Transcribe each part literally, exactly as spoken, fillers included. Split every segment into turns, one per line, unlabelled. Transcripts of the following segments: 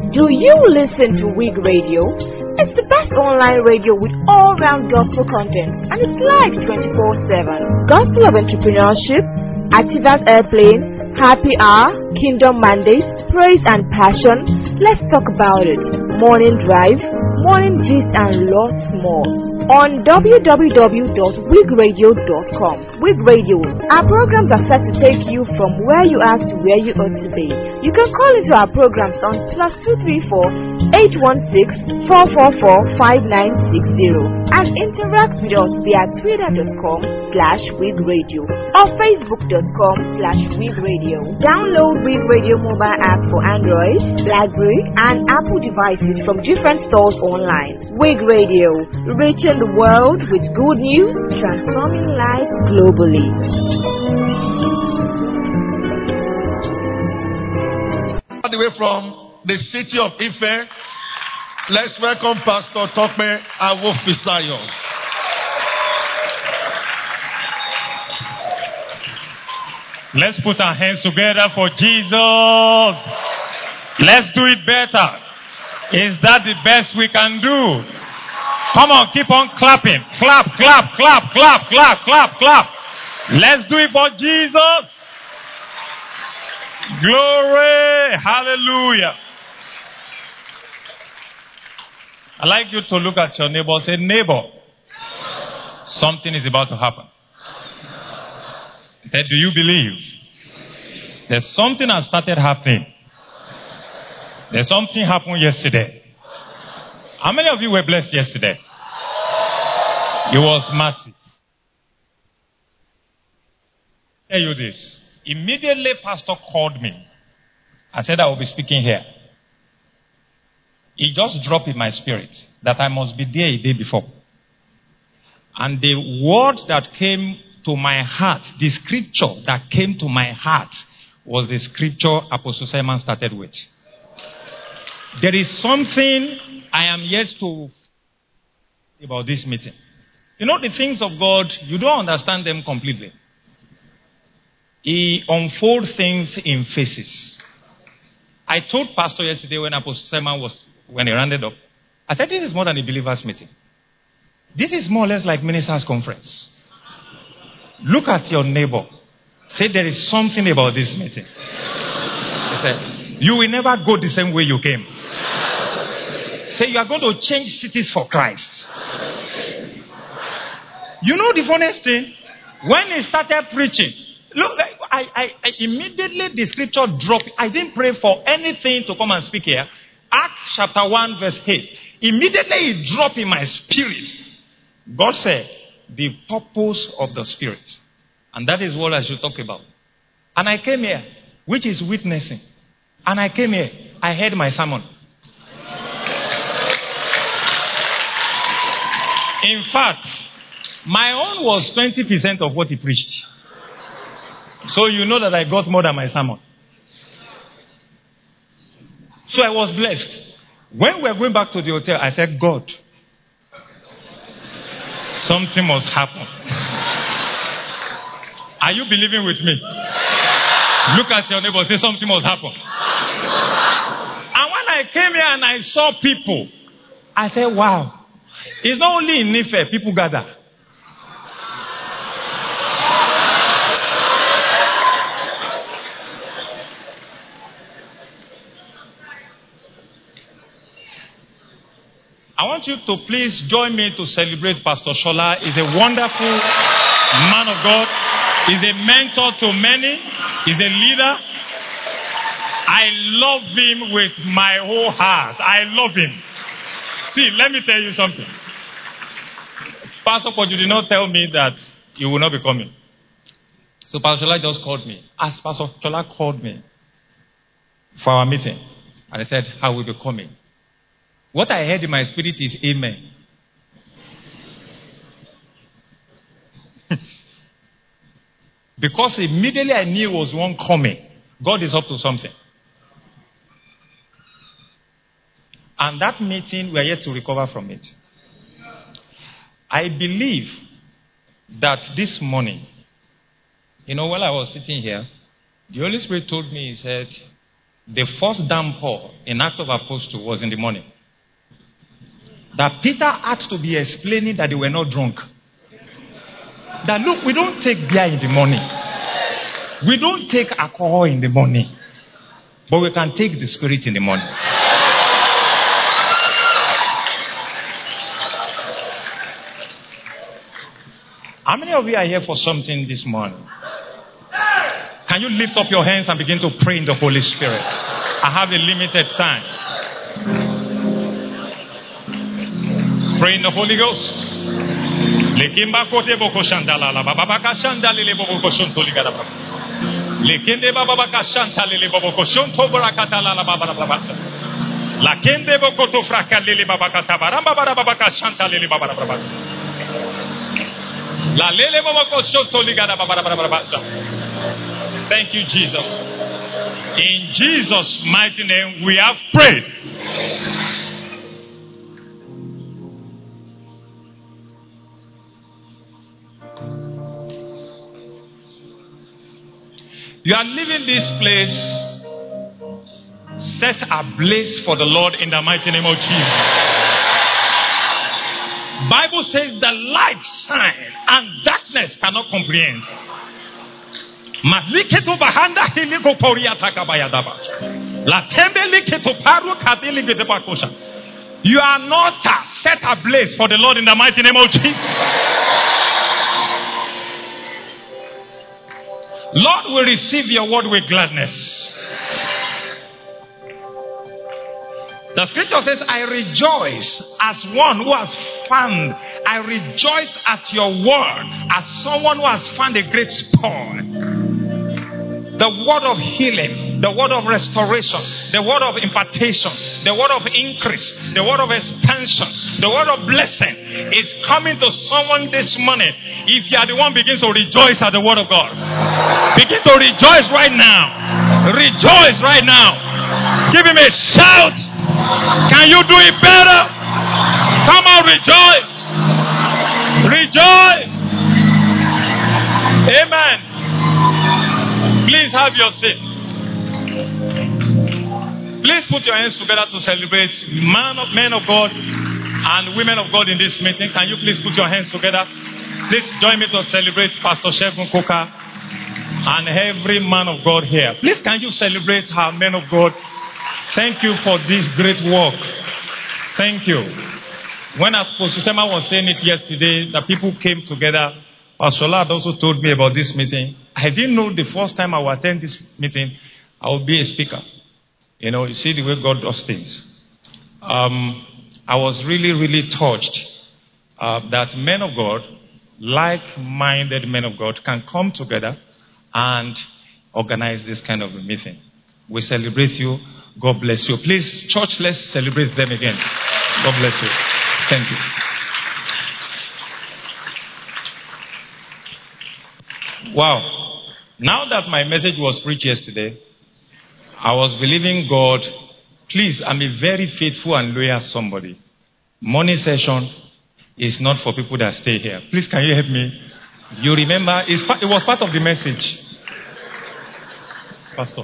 Do you listen to Wig Radio? It's the best online radio with all-round gospel content, and it's live twenty-four seven. Gospel of entrepreneurship, Activate Airplane, Happy Hour, Kingdom Mandate, Praise and Passion. Let's talk about it. Morning Drive, Morning Gist, and lots more. On w w w dot wig radio dot com. Wig Radio, our programs are set to take you from where you are to where you ought to be. You can call into our programs on plus two three four, eight one six, four four four, five nine six zero and interact with us via twitter dot com slash wig radio or facebook dot com slash wig radio. Download Wig Radio mobile app for Android, BlackBerry, and Apple devices from different stores online. Wig Radio, reaching the world with good news, transforming lives globally.
All the way from the city of Ife, let's welcome Pastor Tokpe Awofisayo.
Let's put our hands together for Jesus. Let's do it better. Is that the best we can do? Come on, keep on clapping. Clap, clap, clap, clap, clap, clap, clap. Let's do it for Jesus. Glory. Hallelujah. I'd like you to look at your neighbor and say, neighbor, something is about to happen. He said, do you believe? There's something has started happening. There's something happened yesterday. How many of you were blessed yesterday? It was massive. I tell you this. Immediately, Pastor called me and said I will be speaking here. It just dropped in my spirit that I must be there a day before. And the word that came to my heart, the scripture that came to my heart was the scripture Apostle Simon started with. There is something I am yet to about this meeting. You know, the things of God, you don't understand them completely. He unfolds things in phases. I told Pastor yesterday when Apostle Simon was, when he rounded up, I said, this is more than a believers meeting. This is more or less like ministers' conference. Look at your neighbor. Say, there is something about this meeting. He said, you will never go the same way you came. Say, you are going to change cities for Christ. You know the funniest thing? When he started preaching, look, I, I, I immediately the scripture dropped. I didn't pray for anything to come and speak here. Acts chapter one verse eight. Immediately it dropped in my spirit. God said, the purpose of the Spirit. And that is what I should talk about. And I came here, which is witnessing. And I came here, I heard my sermon. In fact, my own was twenty percent of what he preached. So you know that I got more than my sermon. So I was blessed. When we were going back to the hotel, I said, God, something must happen. Are you believing with me? Look at your neighbor, say something must happen. And when I came here and I saw people, I said, wow. It's not only in Ife, people gather. I want you to please join me to celebrate Pastor Shola. He's a wonderful man of God. He's a mentor to many. He's a leader. I love him with my whole heart. I love him. See, let me tell you something. Pastor Poju did not tell me that you will not be coming. So Pastor Shola just called me. As Pastor Shola called me for our meeting, and he said, I will be coming. What I heard in my spirit is amen. Because immediately I knew it was one coming. God is up to something. And that meeting, we are yet to recover from it. I believe that this morning, you know, while I was sitting here, the Holy Spirit told me, he said, the first downpour in Acts of Apostles was in the morning. That Peter had to be explaining that they were not drunk. That look, we don't take beer in the morning. We don't take alcohol in the morning. But we can take the Spirit in the morning. How many of you are here for something this morning? Can you lift up your hands and begin to pray in the Holy Spirit? I have a limited time. Pray in the Holy Ghost. Lekimba kote boko shandala la baba baka shandale le bobo koshonto ligada baba. Lekende baba baka shantale le bobo koshonto barakata la la baba baba. La kende boko to frakale le baba kata baramba baba baka shantale le baba baba. La lele bobo koshonto ligada baba baba baba. Thank you, Jesus. In Jesus' mighty name, we have prayed. You are leaving this place set ablaze for the Lord in the mighty name of Jesus. Bible says the light shine and darkness cannot comprehend. You are not set ablaze for the Lord in the mighty name of Jesus. Lord, we receive your word with gladness. The scripture says, I rejoice as one who has found. I rejoice at your word as someone who has found a great spoil. The word of healing, the word of restoration, the word of impartation, the word of increase, the word of expansion, the word of blessing is coming to someone this morning. If you are the one, begins to rejoice at the word of God. Begin to rejoice right now. Rejoice right now. Give him a shout. Can you do it better? Come on, rejoice. Rejoice. Amen. Please have your seat. Please put your hands together to celebrate man of, men of God and women of God in this meeting. Can you please put your hands together? Please join me to celebrate Pastor Shegun Koka and every man of God here. Please, can you celebrate our men of God? Thank you for this great work. Thank you. When Apostle Sema was saying it yesterday, the people came together. Pastor Lad also told me about this meeting. I didn't know the first time I would attend this meeting, I would be a speaker. You know, you see the way God does things. Um, I was really, really touched uh, that men of God, like-minded men of God, can come together and organize this kind of a meeting. We celebrate you. God bless you. Please, church, let's celebrate them again. God bless you. Thank you. Wow. Now that my message was preached yesterday, I was believing God. Please, I'm a very faithful and loyal somebody. Morning session is not for people that stay here. Please, can you help me? You remember, it's, it was part of the message. Pastor.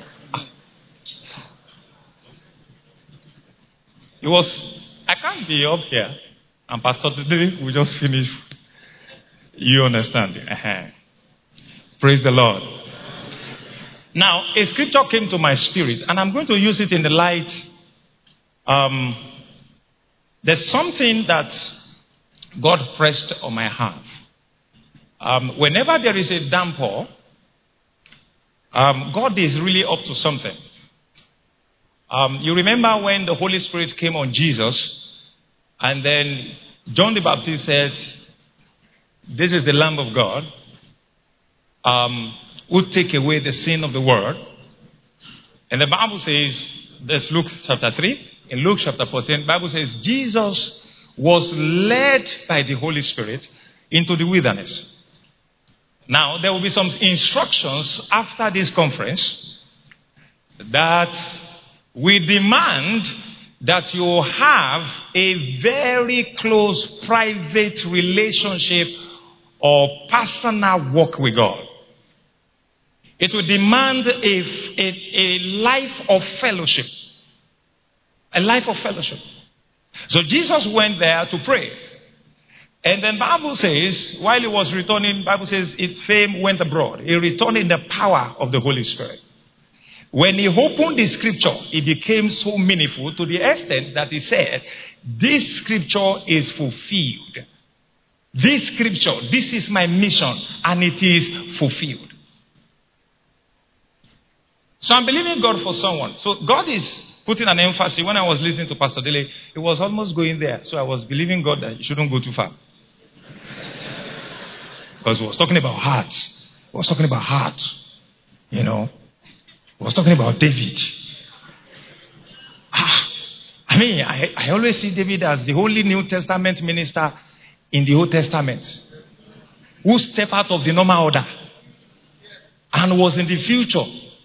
It was, I can't be up here. And Pastor, today we just finished. You understand? Uh-huh. Praise the Lord. Now, a scripture came to my spirit, and I'm going to use it in the light. Um, there's something that God pressed on my heart. Um, whenever there is a downpour, um, God is really up to something. Um, you remember when the Holy Spirit came on Jesus, and then John the Baptist said, "This is the Lamb of God, um, who take away the sin of the world." And the Bible says, there's Luke chapter three. In Luke chapter fourteen, the Bible says, Jesus was led by the Holy Spirit into the wilderness. Now, there will be some instructions after this conference that we demand that you have a very close private relationship or personal walk with God. It will demand a, a, a life of fellowship. A life of fellowship. So Jesus went there to pray. And then Bible says, while he was returning, Bible says his fame went abroad. He returned in the power of the Holy Spirit. When he opened the scripture, it became so meaningful to the extent that he said, this scripture is fulfilled. This scripture, this is my mission, and it is fulfilled. So I'm believing God for someone. So God is putting an emphasis. When I was listening to Pastor Dele, he was almost going there. So I was believing God that he shouldn't go too far. Because he was talking about hearts. He was talking about hearts. You know. He was talking about David. Ah, I mean, I, I always see David as the only New Testament minister in the Old Testament who stepped out of the normal order and was in the future.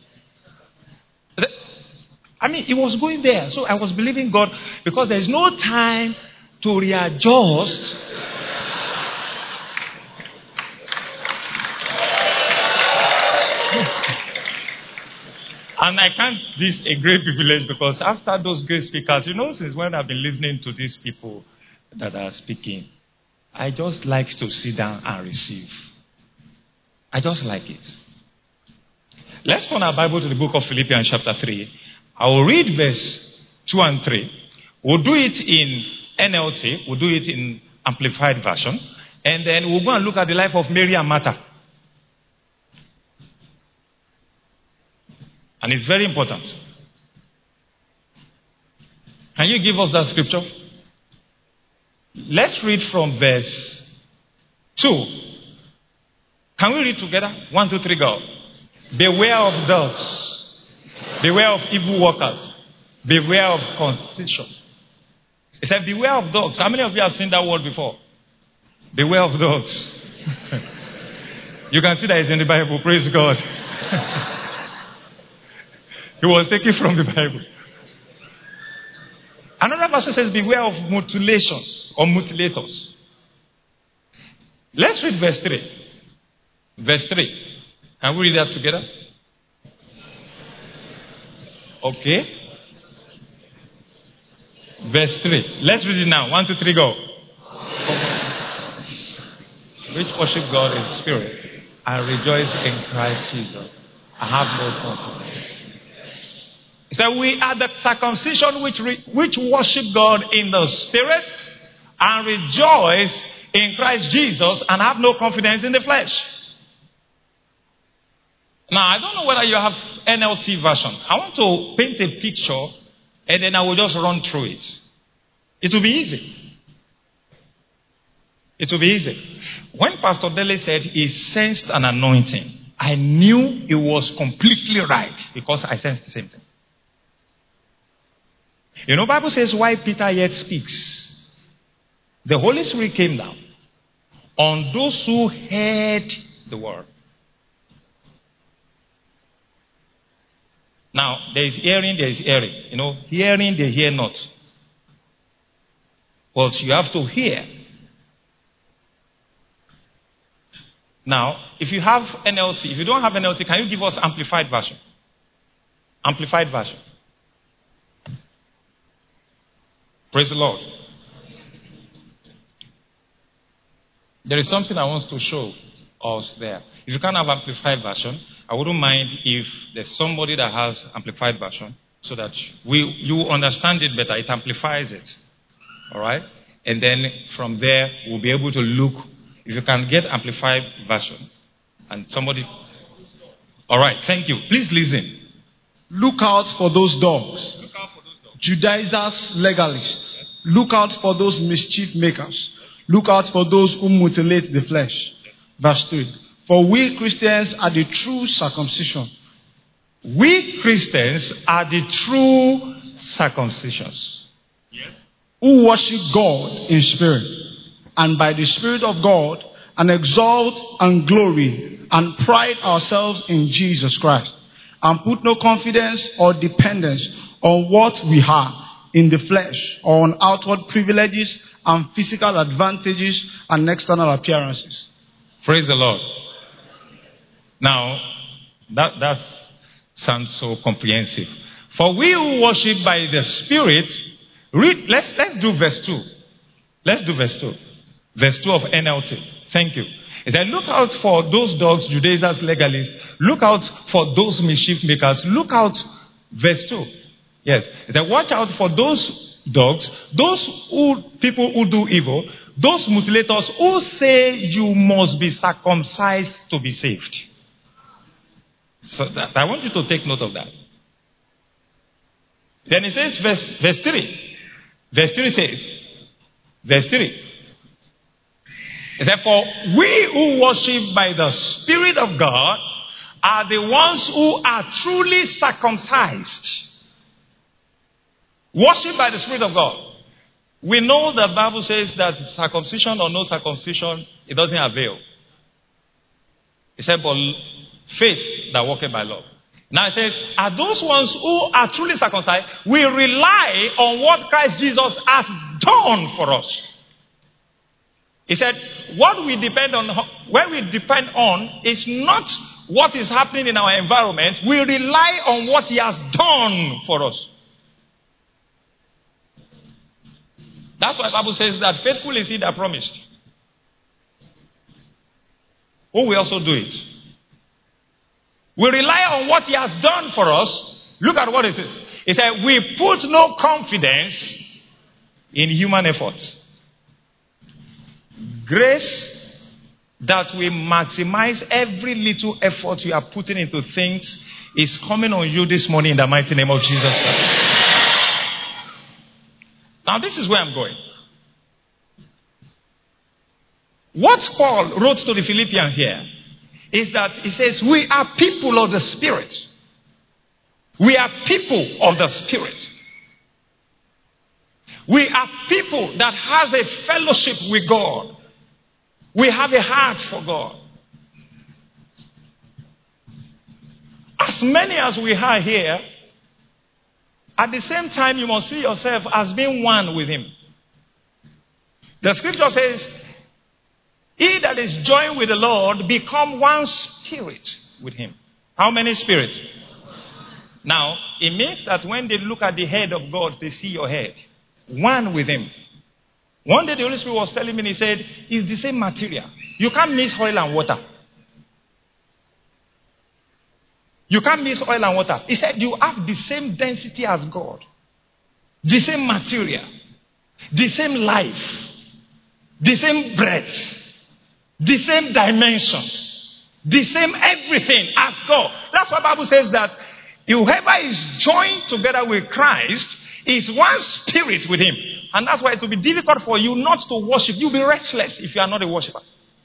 I mean, he was going there. So I was believing God because there is no time to readjust. And I can't, this a great privilege because after those great speakers, you know, since when I've been listening to these people that are speaking, I just like to sit down and receive. I just like it. Let's turn our Bible to the book of Philippians chapter three. I will read verse two and three. We'll do it in N L T. We'll do it in Amplified Version. And then we'll go and look at the life of Mary and Martha. And it's very important. Can you give us that scripture? Let's read from verse two. Can we read together? One, two, three, go. Beware of dogs. Beware of evil workers. Beware of concision. It said, beware of dogs. How many of you have seen that word before? Beware of dogs. You can see that it's in the Bible. Praise God. It was taken from the Bible. Another verse says, beware of mutilations or mutilators. Let's read verse three. Verse three. Can we read that together? Okay. Verse three. Let's read it now. One, two, three, go. Which worship God in spirit and rejoice in Christ Jesus. I have no confidence. He said, we are the circumcision which, re- which worship God in the spirit and rejoice in Christ Jesus and have no confidence in the flesh. Now, I don't know whether you have N L T version. I want to paint a picture and then I will just run through it. It will be easy. It will be easy. When Pastor Dele said he sensed an anointing, I knew it was completely right because I sensed the same thing. You know, Bible says why Peter yet speaks. The Holy Spirit came down on those who heard the word. Now, there is hearing, there is hearing. You know, hearing, they hear not. But you have to hear. Now, if you have N L T, if you don't have N L T, can you give us Amplified Version? Amplified Version. Praise the Lord. There is something I want to show us there. If you can't have Amplified Version, I wouldn't mind if there's somebody that has Amplified Version so that we you understand it better. It amplifies it. All right? And then from there, we'll be able to look. If you can get Amplified Version and somebody. All right. Thank you. Please listen.
Look out for those dogs.
Look out for those dogs.
Judaizers, legalists. Look out for those mischief makers. Look out for those who mutilate the flesh. Verse three. For we Christians are the true circumcision.
We Christians are the true circumcisions.
Yes. Who worship God in spirit and by the Spirit of God and exalt and glory and pride ourselves in Jesus Christ and put no confidence or dependence on what we have in the flesh or on outward privileges and physical advantages and external appearances.
Praise the Lord. Now, That that sounds so comprehensive. For we who worship by the Spirit, read, let's let's do verse two. Let's do verse two. Verse two of N L T. Thank you. It said, look out for those dogs, Judaizers, legalists. Look out for those mischief makers. Look out, verse two. Yes. It said, watch out for those dogs, those who, people who do evil, those mutilators who say you must be circumcised to be saved. So that, I want you to take note of that. Then it says, verse, verse three. Verse three says, verse three. It said, for we who worship by the Spirit of God are the ones who are truly circumcised. Worship by the Spirit of God. We know the Bible says that circumcision or no circumcision, it doesn't avail. It said, but faith that worketh by love. Now it says, are those ones who are truly circumcised, we rely on what Christ Jesus has done for us. He said, what we depend on, where we depend on is not what is happening in our environment. We rely on what He has done for us. That's why the Bible says that faithful is He that promised. Who will also do it. We rely on what He has done for us. Look at what it says. It said, we put no confidence in human efforts. Grace that we maximize every little effort you are putting into things is coming on you this morning in the mighty name of Jesus Christ. Now this is where I'm going. What Paul wrote to the Philippians here is that he says, we are people of the Spirit. We are people of the Spirit. We are people that has a fellowship with God. We have a heart for God. As many as we are here, at the same time you must see yourself as being one with Him. The scripture says, he that is joined with the Lord become one spirit with Him. How many spirits? Now, it means that when they look at the head of God, they see your head. One with Him. One day the Holy Spirit was telling me, He said, it's the same material. You can't mix oil and water. You can't mix oil and water. He said, you have the same density as God. The same material. The same life. The same breadth. The same dimension. The same everything as God. That's why the Bible says that whoever is joined together with Christ is one spirit with Him. And that's why it will be difficult for you not to worship. You'll be restless if you are not a worshiper.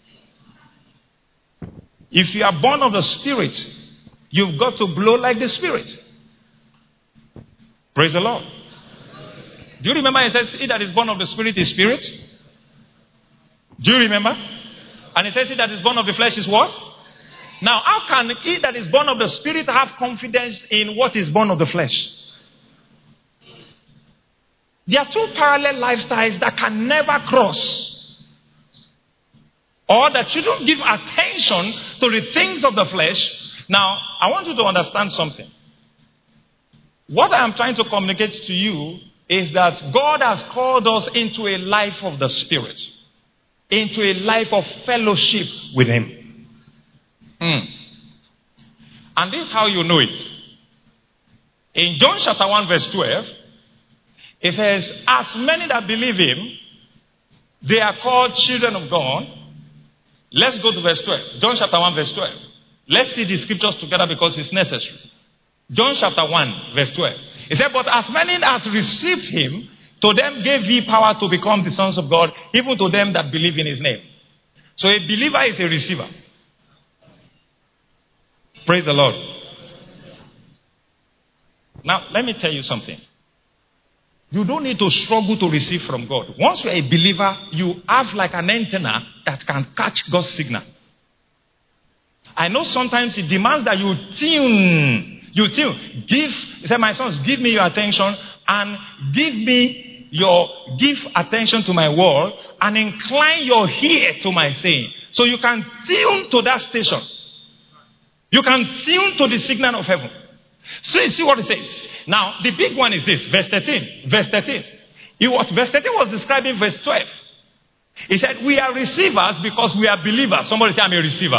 If you are born of the Spirit, you've got to blow like the Spirit. Praise the Lord. Do you remember it says, he that is born of the Spirit is Spirit? Do you remember? And it says, he that is born of the flesh is what? Now, how can he that is born of the Spirit have confidence in what is born of the flesh? There are two parallel lifestyles that can never cross. Or that shouldn't give attention to the things of the flesh. Now, I want you to understand something. What I am trying to communicate to you is that God has called us into a life of the Spirit. Into a life of fellowship with Him. Mm. And this is how you know it. In John chapter one verse twelve, it says, as many that believe Him, they are called children of God. Let's go to verse twelve. John chapter one verse twelve. Let's see the scriptures together because it's necessary. John chapter one verse twelve. It said, but as many as received Him, to them gave He power to become the sons of God, even to them that believe in His name. So a believer is a receiver. Praise the Lord. Now, let me tell you something. You don't need to struggle to receive from God. Once you're a believer, you have like an antenna that can catch God's signal. I know sometimes it demands that you tune. You tune. Give, he said, my sons, give me your attention and give me your, give attention to my word and incline your ear to my saying. So you can tune to that station. You can tune to the signal of heaven. So you see what it says. Now, the big one is this, verse thirteen. Verse thirteen. It was, verse thirteen was describing verse twelve. He said, we are receivers because we are believers. Somebody say, I'm a receiver.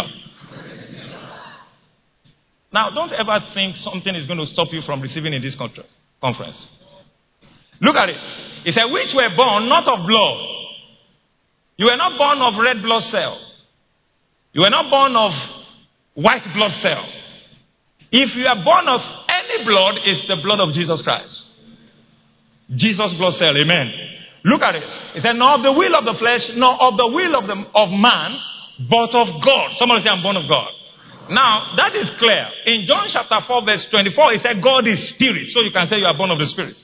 Now, don't ever think something is going to stop you from receiving in this conference. Look at it. He said, which were born not of blood. You were not born of red blood cell. You were not born of white blood cell. If you are born of any blood, it's the blood of Jesus Christ. Jesus blood cell, amen. Look at it. He said, nor of the will of the flesh, nor of the will of, the, of man, but of God. Somebody say, I'm born of God. Now, that is clear. In John chapter four, verse twenty-four, he said, God is spirit. So you can say you are born of the spirit.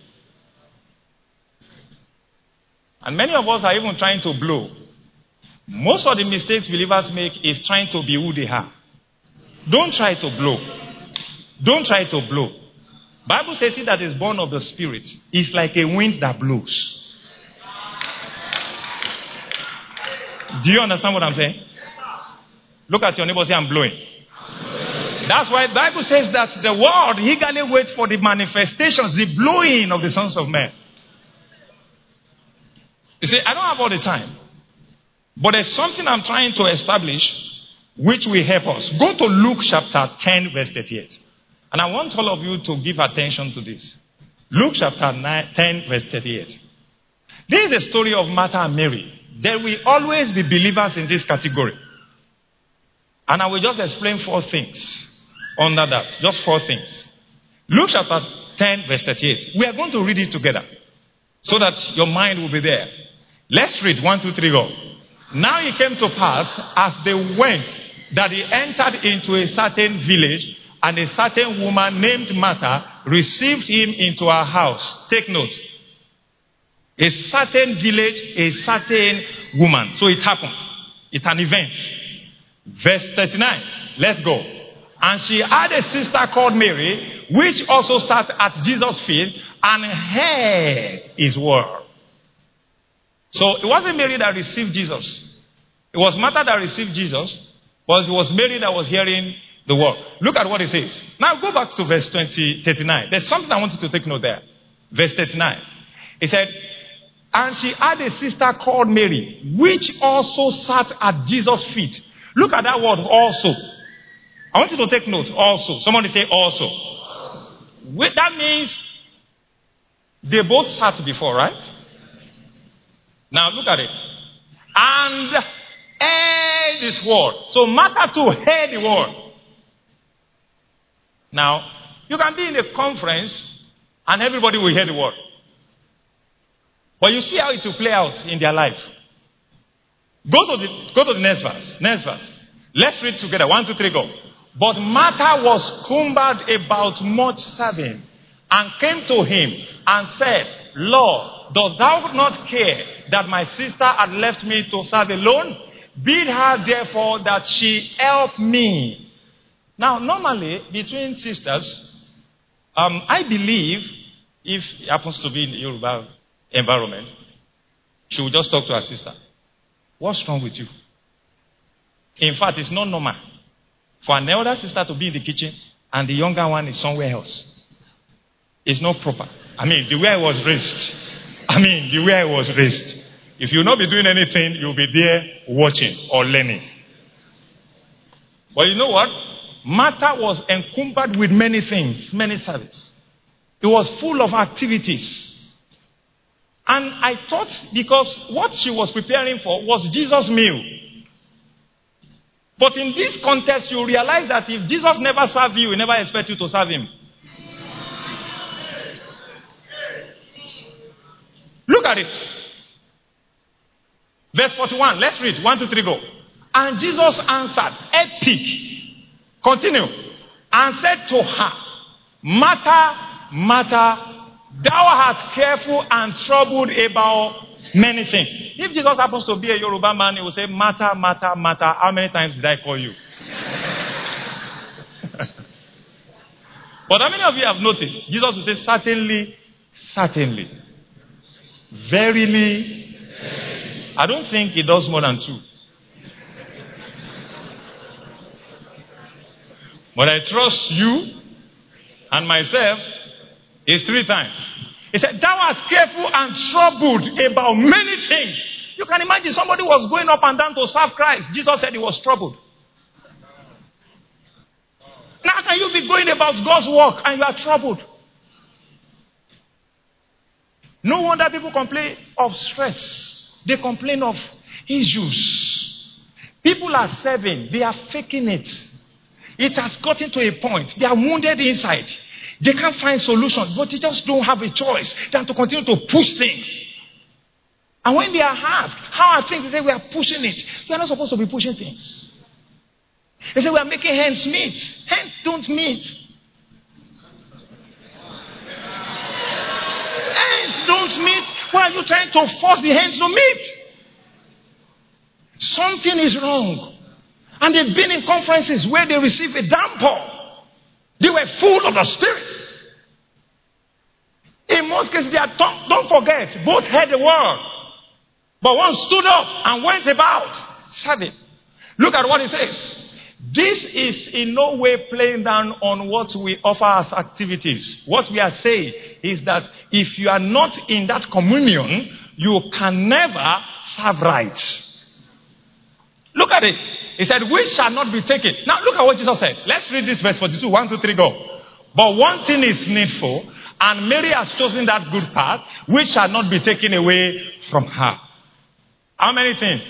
And many of us are even trying to blow. Most of the mistakes believers make is trying to be who they are. Don't try to blow. Don't try to blow. Bible says he that is born of the spirit is like a wind that blows. Do you understand what I'm saying? Look at your neighbor, say, I'm blowing. That's why the Bible says that the world eagerly waits for the manifestations, the blowing of the sons of men. You see, I don't have all the time. But there's something I'm trying to establish which will help us. Go to Luke chapter ten, verse thirty-eight. And I want all of you to give attention to this. Luke chapter ten, verse thirty-eight. This is a story of Martha and Mary. There will always be believers in this category. And I will just explain four things under that. Just four things. Luke chapter ten, verse thirty-eight. We are going to read it together so that your mind will be there. Let's read. One, two, three, go. Now it came to pass as they went that he entered into a certain village, and a certain woman named Martha received him into her house. Take note. A certain village, a certain woman. So it happened. It's an event. Verse thirty-nine. Let's go. And she had a sister called Mary, which also sat at Jesus' feet and heard his word. So it wasn't Mary that received Jesus. It was Martha that received Jesus, but it was Mary that was hearing the word. Look at what it says. Now go back to verse twenty, thirty-nine. There's something I want you to take note there. Verse thirty-nine. It said, and she had a sister called Mary, which also sat at Jesus' feet. Look at that word, also. I want you to take note, also. Somebody say also. Wait, that means they both sat before, right? Now look at it. And heard this word. So Martha too heard the word. Now, you can be in a conference and everybody will hear the word. But you see how it will play out in their life. Go to the, go to the next verse. Next verse. Let's read together. One, two, three, go. But Martha was cumbered about much serving, and came to him and said, Lord, dost thou not care that my sister had left me to serve alone? Bid her therefore that she help me. Now, normally, between sisters, um, I believe, if it happens to be in the Yoruba environment, she will just talk to her sister. What's wrong with you? In fact, it's not normal for an elder sister to be in the kitchen and the younger one is somewhere else. It's not proper. I mean, the way I was raised. I mean, the way I was raised. If you'll not be doing anything, you'll be there watching or learning. But you know what? Martha was encumbered with many things, many services. It was full of activities. And I thought, because what she was preparing for was Jesus' meal. But in this context, you realize that if Jesus never served you, he never expects you to serve him. Look at it. Verse forty-one. Let's read. One, two, three, go. And Jesus answered, epic. Continue. And said to her, Martha, Martha, thou art careful and troubled about many things. If Jesus happens to be a Yoruba man, he will say, Martha, Martha, Martha, how many times did I call you? But how many of you have noticed? Jesus will say, certainly, certainly. Verily. I don't think he does more than two. But I trust you and myself is three times. He said, thou art careful and troubled about many things. You can imagine somebody was going up and down to serve Christ. Jesus said he was troubled. Now can you be going about God's work and you are troubled? No wonder people complain of stress. They complain of issues. People are serving. They are faking it. It has gotten to a point. They are wounded inside. They can't find solutions, but they just don't have a choice than to continue to push things. And when they are asked, how are things? They say, we are pushing it. We are not supposed to be pushing things. They say, we are making hands meet. Hands don't meet. Hands don't meet. Why are you trying to force the hands to meet? Something is wrong. And they've been in conferences where they receive a downpour. They were full of the Spirit. In most cases, they are don't, don't forget, both heard the word. But one stood up and went about serving. Look at what it says. This is in no way playing down on what we offer as activities. What we are saying is that if you are not in that communion, you can never serve right. Look at it. He said, we shall not be taken. Now look at what Jesus said. Let's read this verse forty-two. One, two, three, go. But one thing is needful, and Mary has chosen that good path, which shall not be taken away from her. How many things?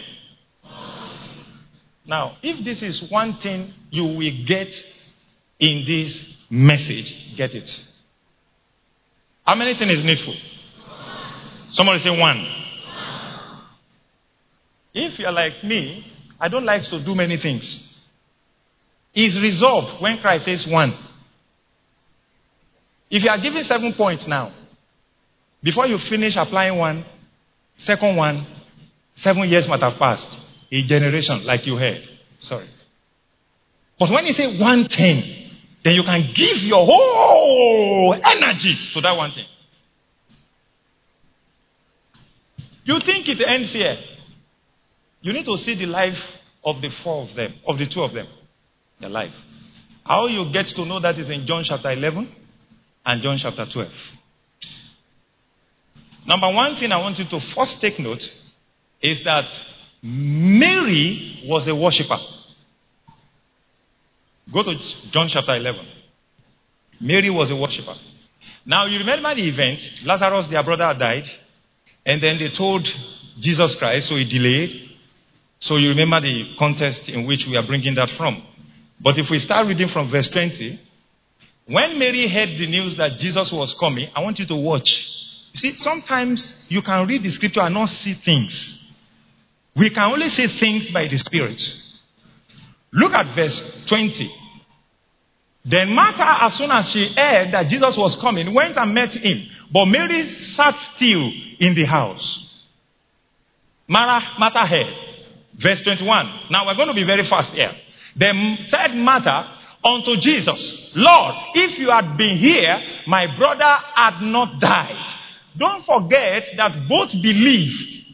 Now, if this is one thing you will get in this message, get it. How many things is needful? Somebody say one. If you're like me, I don't like to do many things. It's resolved when Christ says one. If you are given seven points now, before you finish applying one, second one, seven years might have passed. A generation, like you heard. Sorry. But when you say one thing, then you can give your whole energy to that one thing. You think it ends here. You need to see the life of the four of them, of the two of them. Their life. How you get to know that is in John chapter eleven and John chapter twelve. Number one thing I want you to first take note is that Mary was a worshiper. Go to John chapter eleven. Mary was a worshiper. Now you remember the event. Lazarus, their brother, had died. And then they told Jesus Christ, so he delayed. So you remember the context in which we are bringing that from. But if we start reading from verse twenty, when Mary heard the news that Jesus was coming, I want you to watch. See, sometimes you can read the scripture and not see things. We can only see things by the Spirit. Look at verse twenty. Then Martha, as soon as she heard that Jesus was coming, went and met him. But Mary sat still in the house. Martha heard. Verse twenty-one. Now we're going to be very fast here. Then said Martha unto Jesus, Lord, if you had been here, my brother had not died. Don't forget that both believed.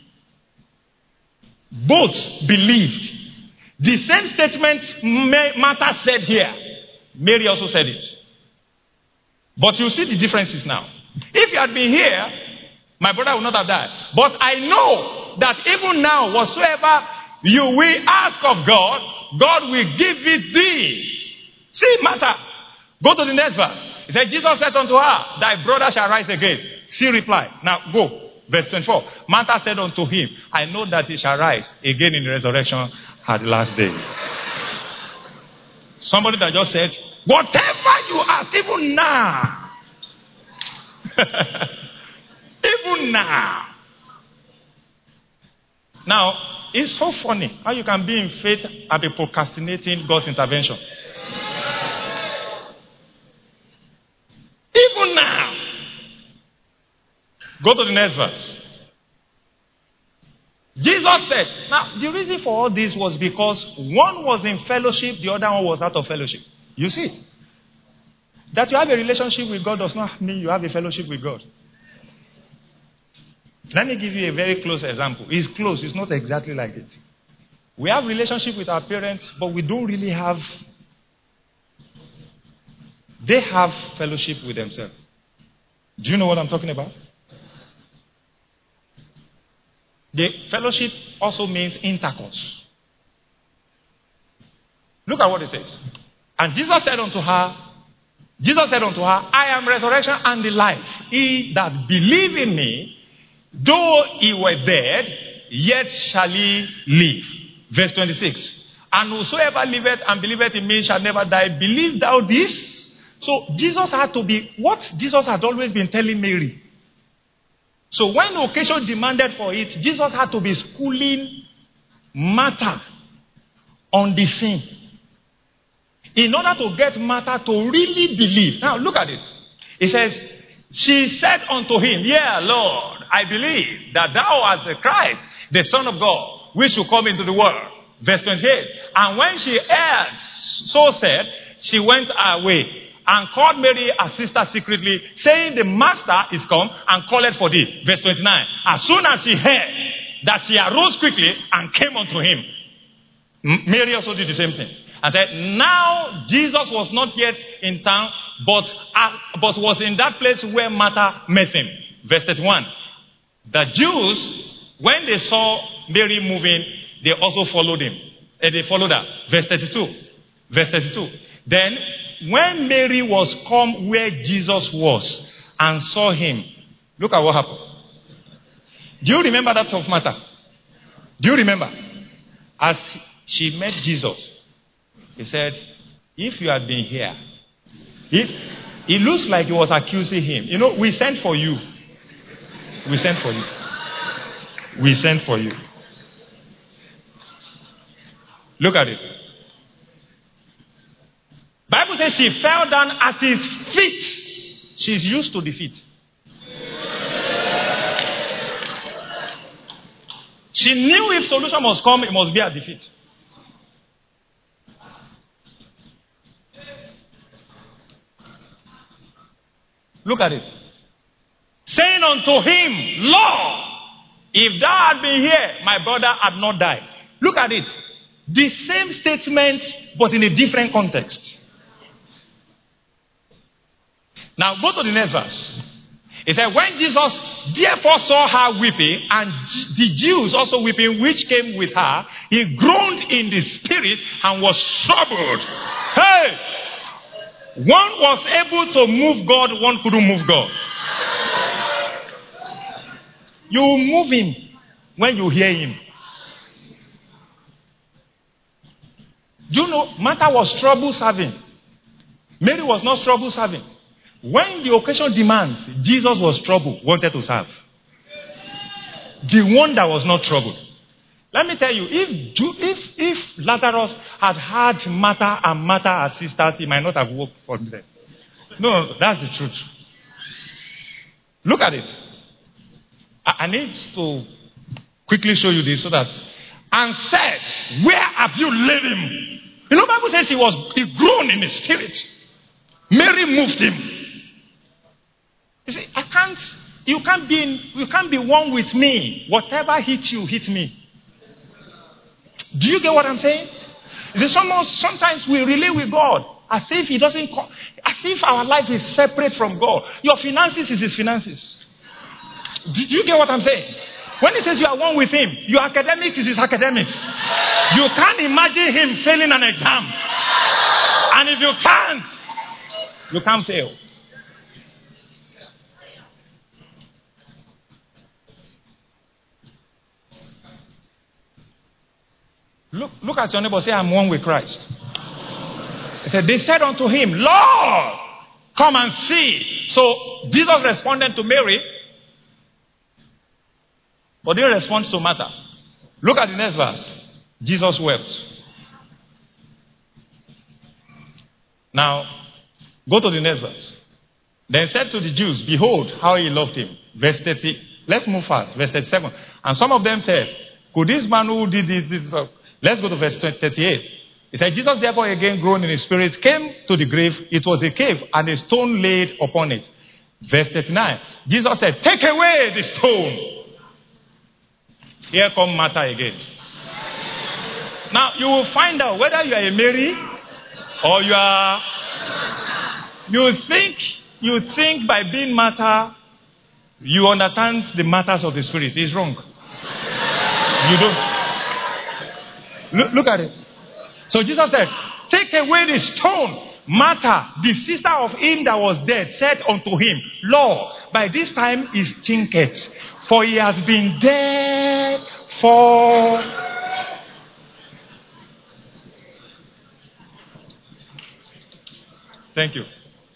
Both believed. The same statement Martha said here, Mary also said it. But you see the differences now. If you had been here, my brother would not have died. But I know that even now, whatsoever you will ask of God, God will give it thee. See, Martha, go to the next verse. He said, Jesus said unto her, thy brother shall rise again. She replied. Now go. Verse twenty-four. Martha said unto him, I know that he shall rise again in the resurrection at the last day. Somebody that just said, whatever you ask, even now. Even now. Now, it's so funny how you can be in faith and be procrastinating God's intervention. Even now. Go to the next verse. Jesus said, now the reason for all this was because one was in fellowship, the other one was out of fellowship. You see, that you have a relationship with God does not mean you have a fellowship with God. Let me give you a very close example. It's close, it's not exactly like it. We have relationship with our parents, but we don't really have they have fellowship with themselves. Do you know what I'm talking about? The fellowship also means intercourse. Look at what it says. And Jesus said unto her, Jesus said unto her, I am resurrection and the life. He that believe in me, though he were dead, yet shall he live. Verse twenty-six. And whosoever liveth and believeth in me shall never die. Believe thou this? So Jesus had to be what Jesus had always been telling Mary. So when the occasion demanded for it, Jesus had to be schooling Martha on the sin, in order to get Martha to really believe. Now look at it. It says, she said unto him, Yea, Lord, I believe that thou art the Christ, the Son of God, which should come into the world. Verse twenty-eight. And when she heard so said, she went away and called Mary her sister secretly, saying, the master is come and calleth for thee. Verse twenty-nine. As soon as she heard that, she arose quickly and came unto him. Mary also did the same thing. And said, now Jesus was not yet in town, but, uh, but was in that place where Martha met him. Verse thirty-one. The Jews, when they saw Mary moving, they also followed him. And they followed her. Verse thirty-two. Verse thirty-two. Then, when Mary was come where Jesus was and saw him, look at what happened. Do you remember that of Martha? Do you remember? As she met Jesus, he said, if you had been here, if it looks like he was accusing him. You know, we sent for you. We sent for you. We sent for you. Look at it. Bible says she fell down at his feet. She's used to defeat. She knew if solution must come, it must be a defeat. Look at it. Saying unto him, Lord, if thou had been here, my brother had not died. Look at it. The same statement, but in a different context. Now go to the next verse. It said, when Jesus therefore saw her weeping, and the Jews also weeping, which came with her, he groaned in the spirit and was troubled. Hey! One was able to move God, one couldn't move God. You move him when you hear him. Do you know, Martha was trouble serving. Mary was not trouble serving. When the occasion demands, Jesus was trouble, wanted to serve. The one that was not troubled. Let me tell you, if if if Lazarus had had Martha and Martha as sisters, he might not have worked for them. No, that's the truth. Look at it. I, I need to quickly show you this so that. And said, where have you laid him? You know, the Bible says he was he groaned in the spirit. Mary moved him. You see, I can't. You can't be. In, you can't be one with me. Whatever hits you, hit me. Do you get what I'm saying? It's almost, sometimes we relate with God as if He doesn't, as if our life is separate from God. Your finances is His finances. Do you get what I'm saying? When He says you are one with Him, your academics is His academics. You can't imagine Him failing an exam. And if you can't, you can't fail. Look, look at your neighbor. Say, I'm one with Christ. He said, they said unto him, Lord, come and see. So Jesus responded to Mary, but didn't respond to Martha. Look at the next verse. Jesus wept. Now, go to the next verse. Then said to the Jews, behold, how he loved him. Verse thirty. Let's move fast. Verse thirty-seven. And some of them said, could this man who did this, this let's go to verse thirty-eight. It said, Jesus therefore again groaned in his spirit, came to the grave. It was a cave, and a stone laid upon it. Verse thirty-nine. Jesus said, take away the stone. Here come Martha again. Now, you will find out whether you are a Mary or you are You think, you think by being matter, you understand the matters of the spirit. It's wrong. You don't. Look, look at it. So Jesus said, take away the stone. Martha, the sister of him that was dead, said unto him, Lord, by this time he stinketh, for he has been dead for... Thank you.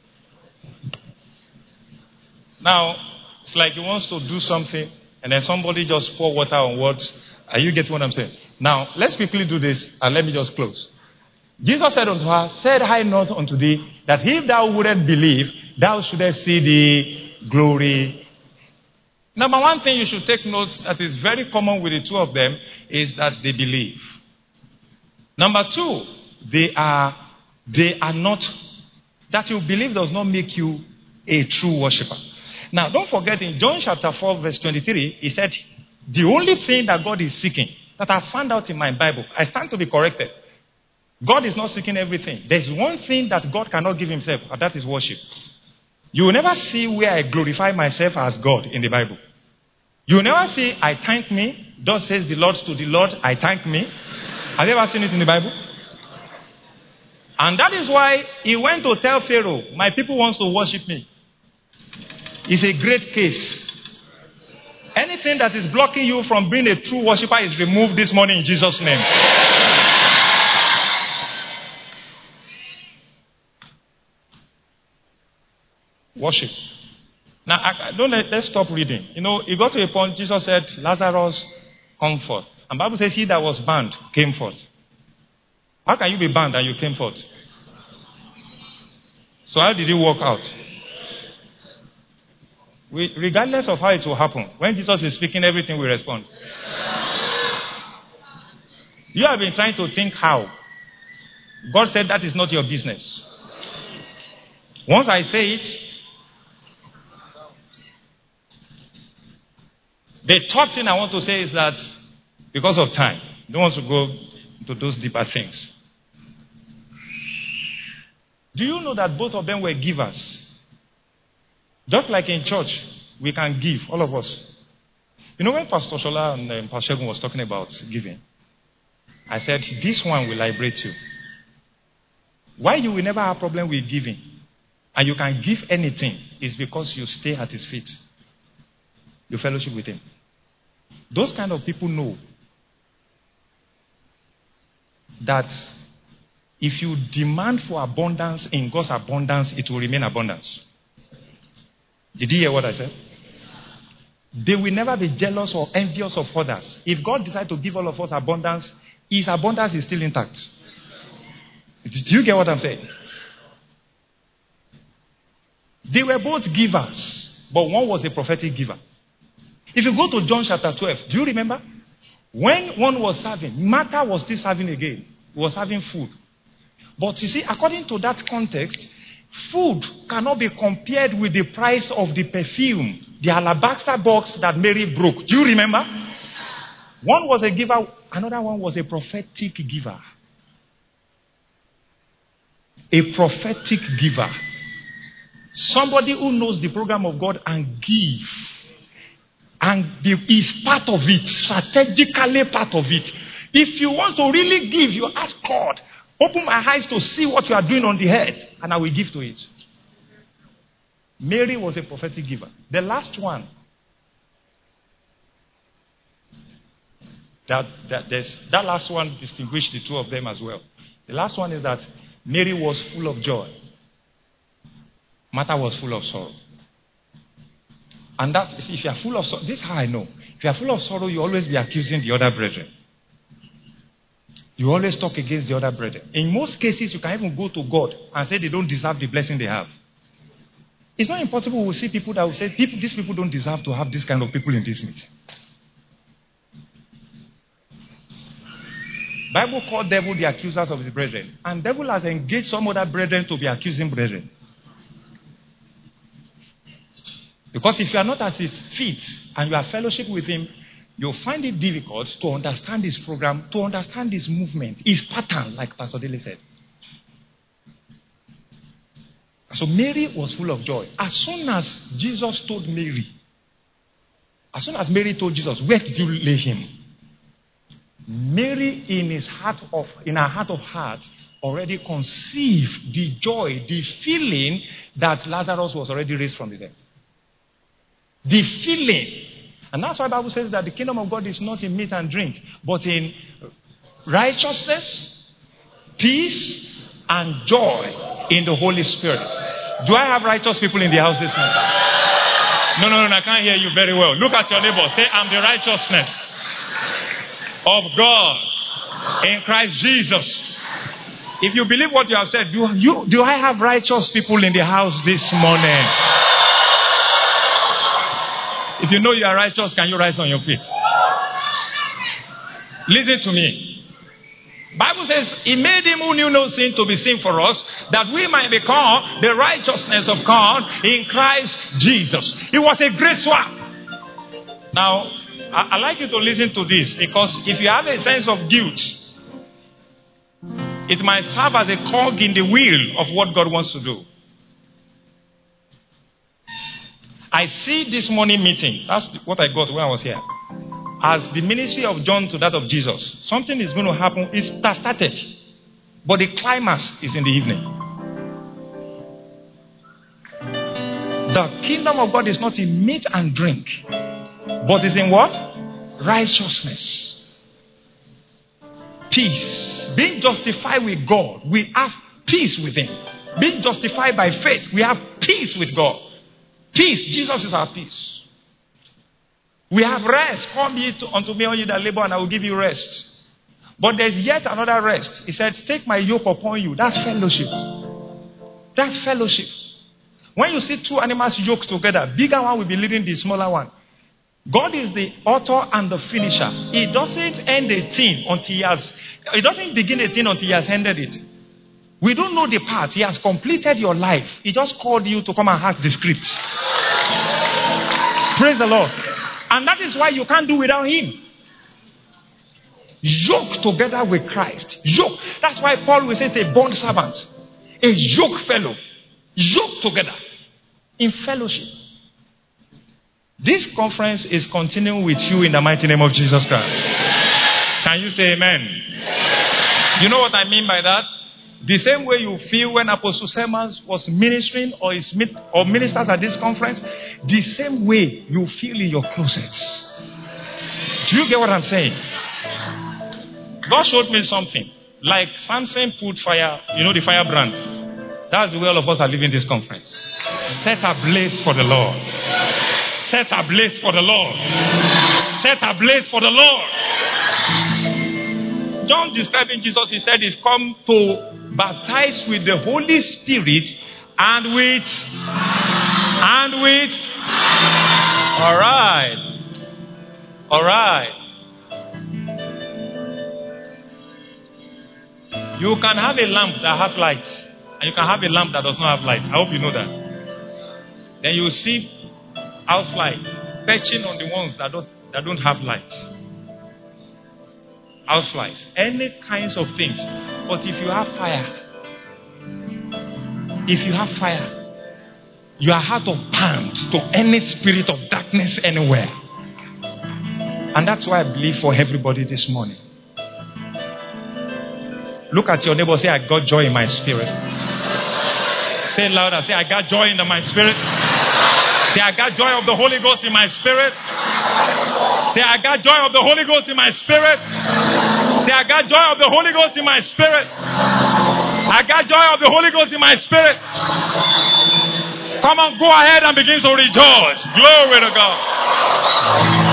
Now, it's like he wants to do something, and then somebody just pour water on words. Are you getting what I'm saying? Now, let's quickly do this, and let me just close. Jesus said unto her, said I not unto thee, that if thou wouldest believe, thou shouldest see the glory. Number one thing you should take note that is very common with the two of them is that they believe. Number two, they are, they are not, that you believe does not make you a true worshiper. Now, don't forget in John chapter four, verse twenty-three, he said, the only thing that God is seeking, that I found out in my Bible, I stand to be corrected. God is not seeking everything. There's one thing that God cannot give himself, and that is worship. You will never see where I glorify myself as God in the Bible. You will never see, I thank me. Thus says the Lord to the Lord, I thank me. Have you ever seen it in the Bible? And that is why he went to tell Pharaoh, my people wants to worship me. It's a great case. Anything that is blocking you from being a true worshiper is removed this morning in Jesus' name. Worship. Now, I, I don't let, let's stop reading. You know, it got to a point, Jesus said, Lazarus, come forth. And the Bible says, he that was bound came forth. How can you be bound and you came forth? So how did it work out? We, regardless of how it will happen, when Jesus is speaking, everything will respond. You have been trying to think how. God said that is not your business. Once I say it, the third thing I want to say is that because of time, I don't want to go into those deeper things. Do you know that both of them were givers? Just like in church, we can give, all of us. You know, when Pastor Shola and um, Pastor Shegun was talking about giving, I said, this one will liberate you. Why you will never have a problem with giving, and you can give anything, is because you stay at his feet. You fellowship with him. Those kind of people know that if you demand for abundance in God's abundance, it will remain abundance. Did you hear what I said? They will never be jealous or envious of others. If God decides to give all of us abundance, his abundance is still intact. Do you get what I'm saying? They were both givers, but one was a prophetic giver. If you go to John chapter twelve, do you remember? When one was serving, Martha was still serving again. He was having food. But you see, according to that context, food cannot be compared with the price of the perfume, the alabaster box that Mary broke. Do you remember? One was a giver, another one was a prophetic giver. A prophetic giver. Somebody who knows the program of God and give. And is part of it, strategically part of it. If you want to really give, you ask God, open my eyes to see what you are doing on the earth, and I will give to it. Mary was a prophetic giver. The last one, that, that, there's, that last one distinguished the two of them as well. The last one is that Mary was full of joy. Martha was full of sorrow. And that, if you are full of sorrow, this is how I know. If you are full of sorrow, you always be accusing the other brethren. You always talk against the other brethren. In most cases, you can even go to God and say they don't deserve the blessing they have. It's not impossible we'll see people that will say, people, these people don't deserve to have this kind of people in this meeting. Bible called devil the accusers of the brethren. And devil has engaged some other brethren to be accusing brethren. Because if you are not at his feet and you are fellowship with him, you'll find it difficult to understand his program, to understand his movement, his pattern, like Pastor Dele said. So Mary was full of joy. As soon as Jesus told Mary, as soon as Mary told Jesus, where did you lay him? Mary in his heart of in her heart of hearts already conceived the joy, the feeling that Lazarus was already raised from the dead. The feeling. And that's why the Bible says that the kingdom of God is not in meat and drink, but in righteousness, peace, and joy in the Holy Spirit. Do I have righteous people in the house this morning? No, no, no, I can't hear you very well. Look at your neighbor. Say, I'm the righteousness of God in Christ Jesus. If you believe what you have said, do you do I have righteous people in the house this morning? If you know you are righteous, can you rise on your feet? Listen to me. Bible says he made him who knew no sin to be sin for us, that we might become the righteousness of God in Christ Jesus. It was a great swap. Now, I, I like you to listen to this, because if you have a sense of guilt, it might serve as a cog in the wheel of what God wants to do. I see this morning meeting, that's what I got when I was here, as the ministry of John to that of Jesus. Something is going to happen. It has started, but the climax is in the evening. The kingdom of God is not in meat and drink, but is in what? Righteousness, peace. Being justified with God, we have peace with him. Being justified by faith, we have peace with God. Peace. Jesus is our peace. We have rest. Come ye to, unto me, all you that labor, and I will give you rest. But there's yet another rest. He said, take my yoke upon you. That's fellowship. That's fellowship. When you see two animals yoked together, bigger one will be leading the smaller one. God is the author and the finisher. He doesn't end a thing until he has, he doesn't begin a thing until he has ended it. We don't know the part. He has completed your life. He just called you to come and hack the script. Praise the Lord. And that is why you can't do without him. Yoke together with Christ. Yoke. That's why Paul will say it's a bond servant. A yoke fellow. Yoke together. In fellowship. This conference is continuing with you in the mighty name of Jesus Christ. Can you say amen? You know what I mean by that? The same way you feel when Apostle Sermons was ministering or is or ministers at this conference, the same way you feel in your closets. Do you get what I'm saying? God showed me something. Like Samson put fire, you know the fire brands. That's the way all of us are living this conference. Set ablaze for the Lord. Set ablaze for the Lord. Set ablaze for the Lord. John describing Jesus, he said he's come to baptize with the Holy Spirit and with and with all right. All right. You can have a lamp that has light, and you can have a lamp that does not have light. I hope you know that. Then you see housefly perching on the ones that don't that don't have light. Houseflies, any kinds of things. But if you have fire, if you have fire, you are heart of palm to any spirit of darkness anywhere. And that's why I believe for everybody this morning. Look at your neighbor, say, I got joy in my spirit. Say louder, say, I got joy in the, my spirit. Say, I got joy of the Holy Ghost in my spirit. Say, I got joy of the Holy Ghost in my spirit. Say, I got joy of the Holy Ghost in my spirit. I got joy of the Holy Ghost in my spirit. Come on, go ahead and begin to rejoice. Glory to God.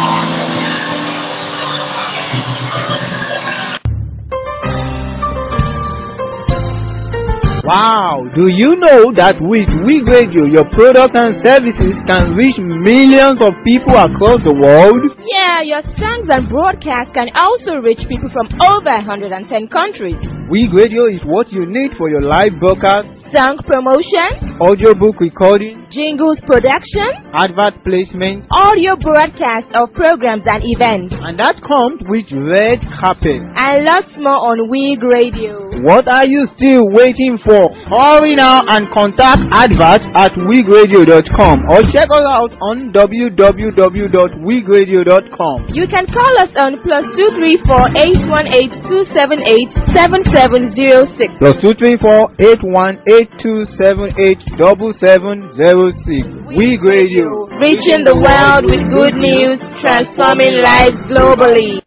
Wow, do you know that with Wig Radio, your products and services can reach millions of people across the world?
Yeah, your songs and broadcasts can also reach people from over one hundred ten countries.
Wig Radio is what you need for your live broadcast,
song promotion,
audiobook recording,
jingles production,
advert placement,
audio broadcast of programs and events,
and that comes with red carpet.
and lots more on Wig Radio.
What are you still waiting for? Hurry now and contact advert at wig radio dot com or check us out on w w w dot wig radio dot com.
You can call us on plus two three four eight one eight two seven eight seven seven zero six.
Plus two three four eight one eight two seven eight seven seven zero six. Wig Radio.
Reaching the world with good news, transforming lives globally.